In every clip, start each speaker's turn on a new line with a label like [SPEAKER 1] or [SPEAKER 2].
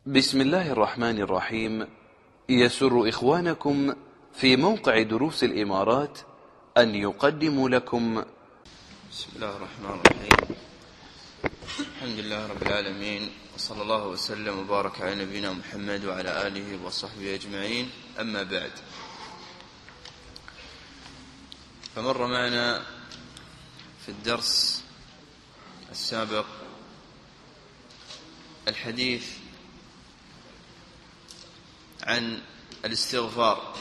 [SPEAKER 1] بسم الله الرحمن الرحيم. يسر إخوانكم في موقع دروس الإمارات أن يقدموا لكم
[SPEAKER 2] بسم الله الرحمن الرحيم. الحمد لله رب العالمين، وصلى الله وسلم وبارك على نبينا محمد وعلى آله وصحبه أجمعين. أما بعد، فمر معنا في الدرس السابق الحديث عن الاستغفار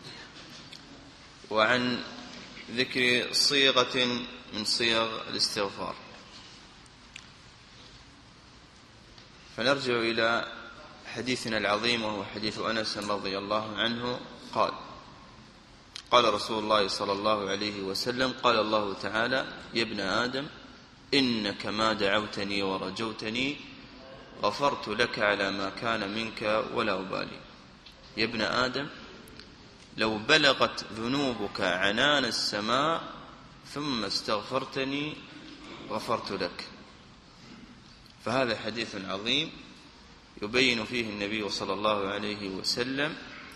[SPEAKER 2] وعن ذكر صيغة من صيغ الاستغفار، فنرجع إلى حديثنا العظيم وهو حديث أنس رضي الله عنه قال: قال رسول الله صلى الله عليه وسلم: قال الله تعالى: يا ابن آدم إنك ما دعوتني ورجوتني غفرت لك على ما كان منك ولا أبالي. يا ابن آدم لو بلغت ذنوبك عنان السماء ثم استغفرتني غفرت لك. فهذا حديث عظيم يبين فيه النبي صلى الله عليه وسلم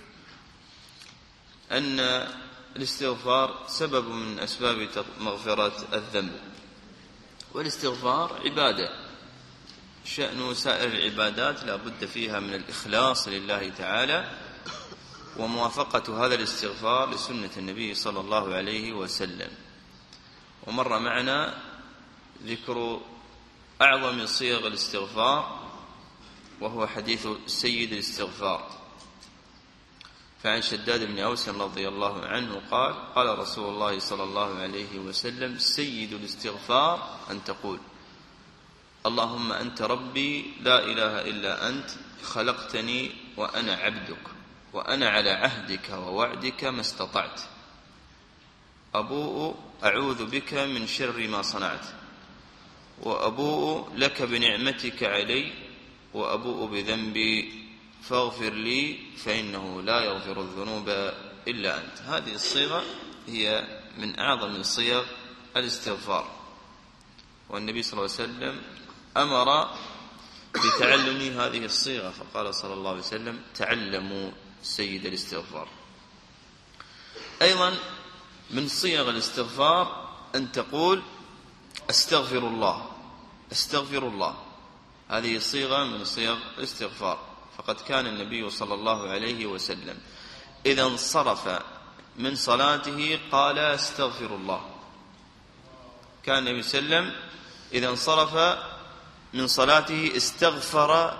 [SPEAKER 2] أن الاستغفار سبب من أسباب مغفرة الذنب، والاستغفار عبادة. شأن سائر العبادات لا بد فيها من الإخلاص لله تعالى وموافقة هذا الاستغفار لسنة النبي صلى الله عليه وسلم. ومر معنا ذكر أعظم صيغ الاستغفار وهو حديث سيد الاستغفار، فعن شداد بن أوس رضي الله عنه قال: قال رسول الله صلى الله عليه وسلم: سيد الاستغفار أن تقول: اللهم أنت ربي لا إله إلا أنت خلقتني وأنا عبدك وأنا على عهدك ووعدك ما استطعت، أبوء أعوذ بك من شر ما صنعت، وأبوء لك بنعمتك علي وأبوء بذنبي فاغفر لي فإنه لا يغفر الذنوب إلا أنت. هذه الصيغة هي من أعظم صيغ الاستغفار، والنبي صلى الله عليه وسلم أمر بتعلم هذه الصيغة، فقال صلى الله عليه وسلم: تعلموا سيد الاستغفار. أيضا من صيغ الاستغفار أن تقول: أستغفر الله أستغفر الله. هذه صيغة من صيغ الاستغفار، فقد كان النبي صلى الله عليه وسلم إذا انصرف من صلاته قال: أستغفر الله. كان النبي صلى الله عليه وسلم إذا انصرف من صلاته استغفر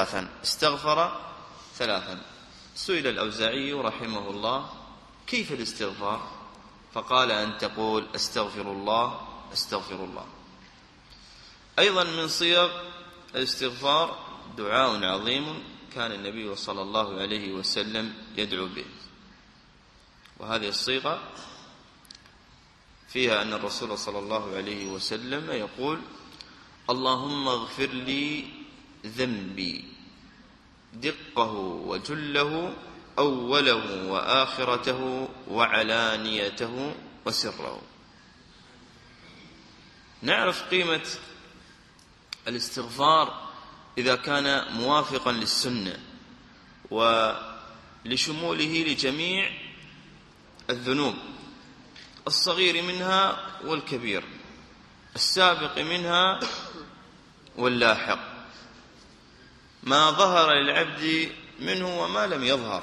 [SPEAKER 2] ثلاثا. سئل الأوزاعي رحمه الله: كيف الاستغفار؟ فقال: أن تقول: أستغفر الله أستغفر الله. أيضا من صيغ الاستغفار دعاء عظيم كان النبي صلى الله عليه وسلم يدعو به، وهذه الصيغة فيها أن الرسول صلى الله عليه وسلم يقول: اللهم اغفر لي ذنبي دقه وجله أوله وآخرته وعلانيته وسره. نعرف قيمة الاستغفار إذا كان موافقا للسنة ولشموله لجميع الذنوب، الصغير منها والكبير، السابق منها واللاحق، ما ظهر للعبد منه وما لم يظهر.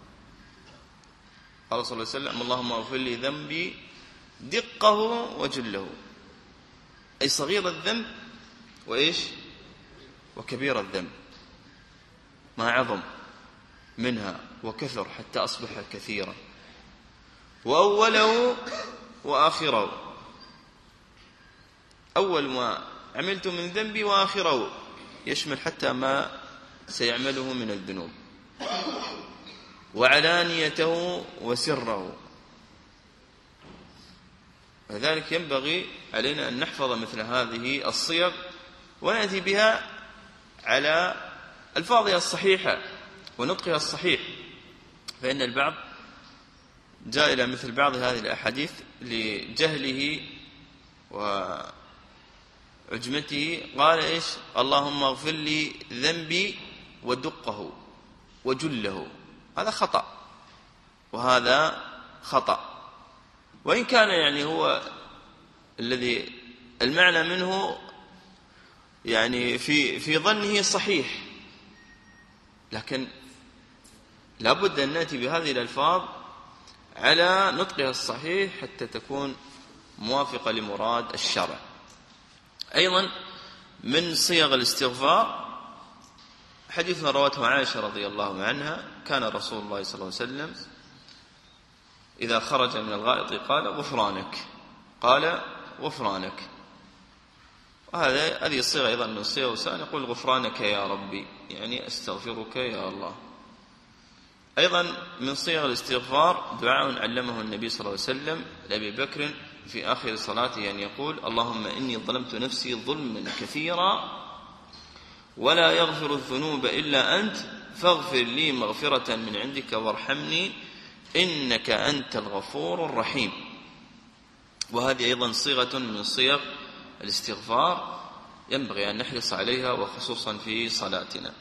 [SPEAKER 2] قال صلى الله عليه وسلم: اللهم اغفر لي ذنبي دقه وجله، أي صغير الذنب وإيش وكبير الذنب، ما عظم منها وكثر حتى أصبح كثيرا، وأوله وآخره، أول ما عملت من ذنبي وآخره، يشمل حتى ما سيعمله من الذنوب، وعلانيته وسره. لذلك ينبغي علينا أن نحفظ مثل هذه الصيغ ونأتي بها على ألفاظها الصحيحة ونطقها الصحيح، فإن البعض جاء إلى مثل بعض هذه الأحاديث لجهله وعجمته قال إيش: اللهم اغفر لي ذنبي ودقه وجله، هذا خطأ، وهذا خطأ. وإن كان يعني هو الذي المعنى منه يعني في ظنه صحيح، لكن لا بد أن نأتي بهذه الألفاظ على نطقها الصحيح حتى تكون موافقة لمراد الشرع. أيضا من صيغ الاستغفار حديث روته عائشة رضي الله عنها: كان رسول الله صلى الله عليه وسلم إذا خرج من الغائط قال غفرانك، قال غفرانك. هذه الصيغة أيضا من صيغ لسان، يقول غفرانك يا ربي، يعني أستغفرك يا الله. أيضا من صيغ الاستغفار دعاء علمه النبي صلى الله عليه وسلم لأبي بكر في آخر صلاته أن يقول: اللهم إني ظلمت نفسي ظلما كثيرا ولا يغفر الذنوب إلا أنت فاغفر لي مغفرة من عندك وارحمني إنك أنت الغفور الرحيم. وهذه أيضا صيغة من صيغ الاستغفار ينبغي أن نحرص عليها، وخصوصا في صلاتنا.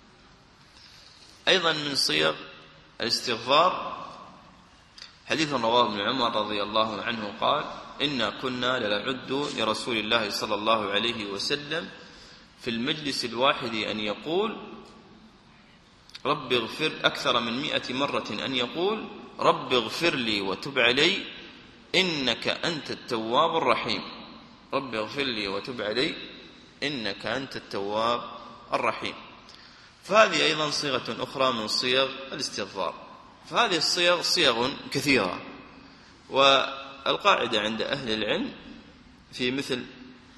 [SPEAKER 2] أيضا من صيغ الاستغفار حديث رواه ابن عمر رضي الله عنه قال: إنا كنا لنعد لرسول الله صلى الله عليه وسلم في المجلس الواحد أن يقول رب اغفر، أكثر من 100 مرة أن يقول رب اغفر لي وتب علي إنك أنت التواب الرحيم، رب اغفر لي وتب علي إنك أنت التواب الرحيم. فهذه أيضا صيغة أخرى من صيغ الاستغفار. فهذه الصيغ صيغ كثيرة، والقاعدة عند أهل العلم في مثل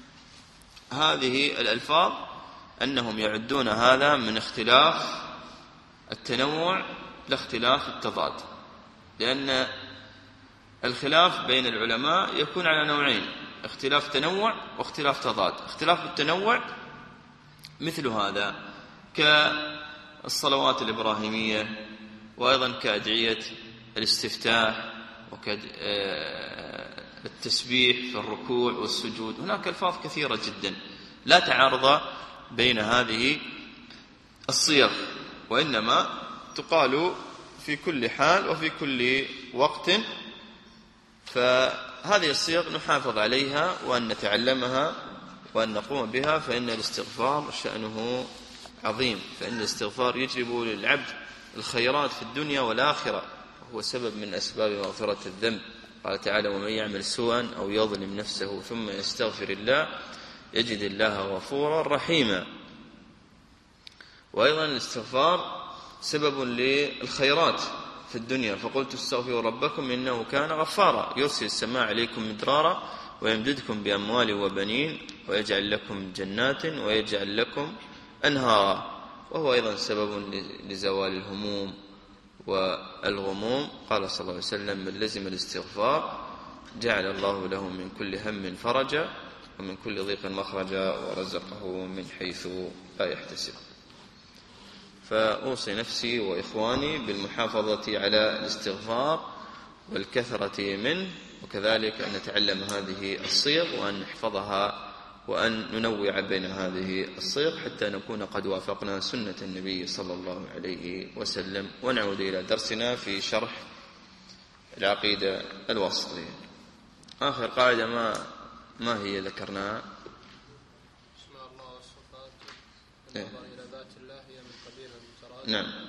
[SPEAKER 2] هذه الألفاظ أنهم يعدون هذا من اختلاف التنوع لاختلاف التضاد، لأن الخلاف بين العلماء يكون على نوعين: اختلاف تنوع واختلاف تضاد. اختلاف التنوع مثل هذا كالصلوات الإبراهيمية، وأيضا كأدعية الاستفتاح وكالتسبيح في الركوع والسجود. هناك ألفاظ كثيرة جدا لا تعارض بين هذه الصيغ، وإنما تقال في كل حال وفي كل وقت. فهذه الصيغ نحافظ عليها وأن نتعلمها وأن نقوم بها، فإن الاستغفار شأنه عظيم، فإن الاستغفار يجلب للعبد الخيرات في الدنيا والآخرة، وهو سبب من أسباب مغفرة الذنب. قال تعالى: ومن يعمل سوءا أو يظلم نفسه ثم يستغفر الله يجد الله غفورا رحيما. وأيضا الاستغفار سبب للخيرات في الدنيا، فقلت استغفروا ربكم إنه كان غفارا يرسل السماء عليكم مدرارا ويمددكم بأموال وبنين ويجعل لكم جنات ويجعل لكم أنهارا. وهو أيضا سبب لزوال الهموم والغموم. قال صلى الله عليه وسلم: من لزم الاستغفار جعل الله له من كل هم فرجا ومن كل ضيق مخرجا ورزقه من حيث لا يحتسب. فأوصي نفسي وإخواني بالمحافظة على الاستغفار والكثرة منه، وكذلك أن نتعلم هذه الصيغ وأن نحفظها وأن ننوع بين هذه الصيغ حتى نكون قد وافقنا سنة النبي صلى الله عليه وسلم. ونعود إلى درسنا في شرح العقيدة الواسطية. آخر قاعدة ما هي ذكرناها؟
[SPEAKER 3] اسماء الله والصفات النظر إلى ذات الله هي من قبيل المترادف.
[SPEAKER 2] نعم.